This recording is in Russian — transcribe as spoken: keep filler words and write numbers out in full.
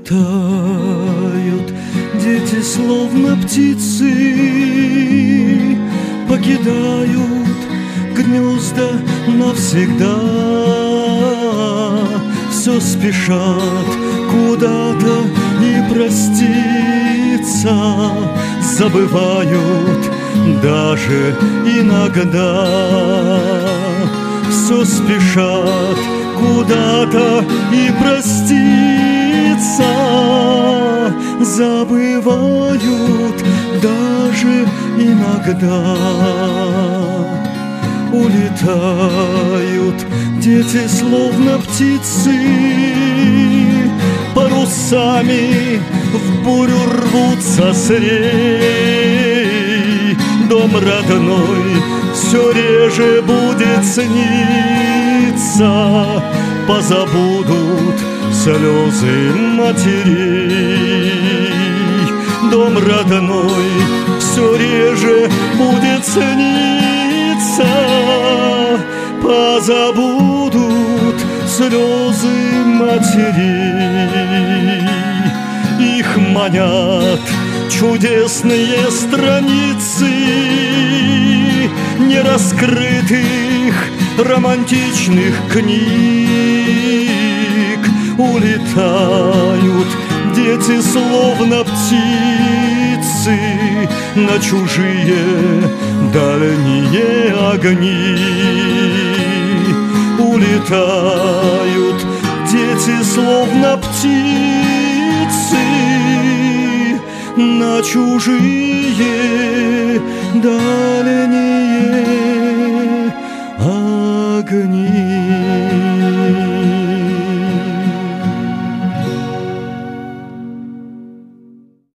Улетают дети, словно птицы, покидают гнезда навсегда. Все спешат куда-то и проститься, забывают даже иногда. Все спешат куда-то и проститься, забывают даже иногда. Улетают дети, словно птицы, парусами в бурю рвутся с рей. Дом родной все реже будет сниться, позабудут слезы матерей. Дом родной все реже будет сниться, позабудут слезы матерей. Их манят чудесные страницы нераскрытых романтичных книг. Улетают дети, словно птицы, на чужие дальние огни. Улетают дети, словно птицы, на чужие дальние огни.